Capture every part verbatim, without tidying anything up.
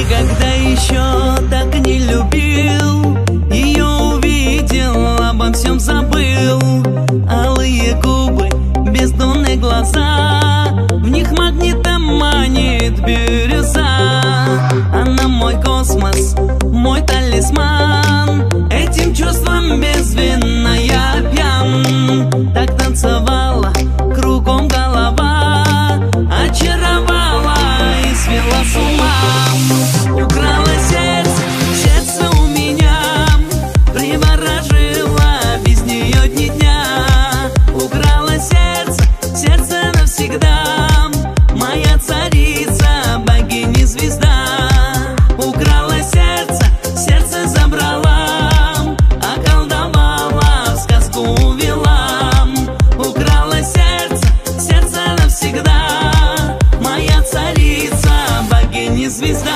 Никогда еще так не любил, ее увидел, обо всем забыл. Алые губы, бездонные глаза, в них магнитом манит бирюза. Она мой космос, мой талисман, этим чувством безвинно я пьян. Так танцевала, кругом голова, очаровала и свела с ума. Украла сердце, сердце у меня, приворожила, без нее дни дня. Украла сердце, сердце навсегда, моя царица, богиня звезда. Украла сердце, сердце забрала, околдовала, в сказку увела. Украла сердце, сердце навсегда, моя царица, богиня звезда.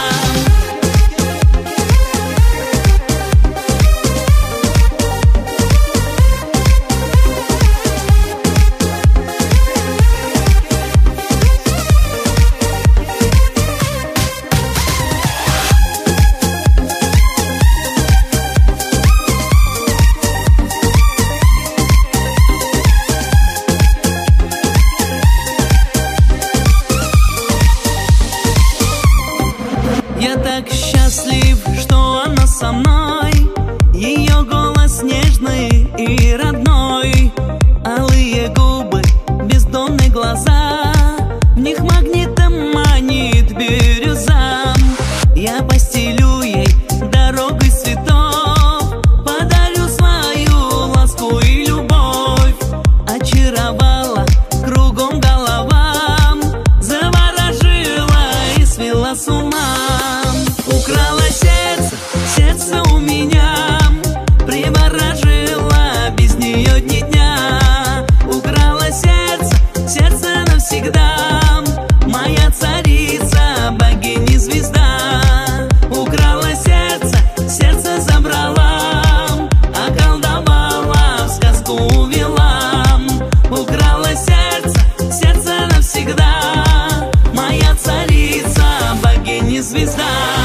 Я так счастлив, что она со мной, ее голос нежный и родной. Алые губы, бездонные глаза, в них магнитом манит бирюза. Я постелю ей дорогу из цветов, подарю свою ласку и любовь. Очаровала, кругом голова, заворожила и свела с ума. Украла сердце, сердце у меня, приворожила, без нее дни дня. Украла сердце, сердце навсегда, моя царица, богиня звезда. Украла сердце, сердце забрала, околдовала, в сказку увела. Украла сердце, сердце навсегда, моя царица, богиня звезда.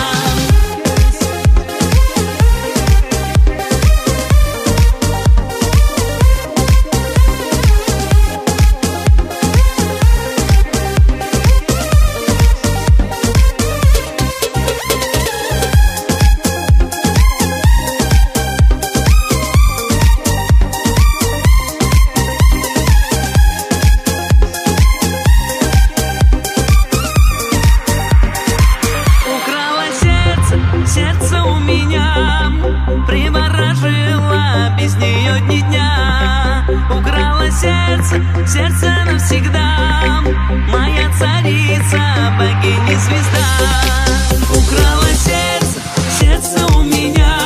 Сердце у меня, приворожила, без нее дни дня. Украла сердце, сердце навсегда, моя царица, богиня звезда. Украла сердце, сердце у меня,